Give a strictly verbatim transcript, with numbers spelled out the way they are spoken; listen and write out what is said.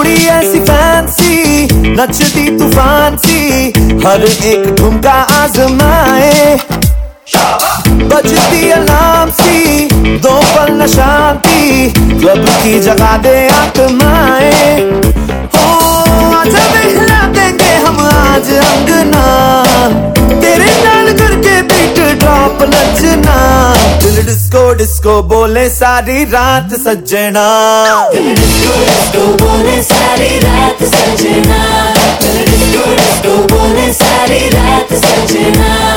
कुड़ी ऐसी फैंसी नचती तूफान सी, हर एक ठुमका आजमाए। बजती अलार्म सी, दो पल न शांति, क्लब की जगह दे आत्माएं। हो आजा हिला देंगे हम आज अंगना, तेरे नाल करके बीट ड्रॉप नचना। दिल डिस्को डिस्को बोले सारी रात सजना, दिल डिस्को डिस्को बोले सारी रात सजना, दिल डिस्को डिस्को बोले सारी रात सजना।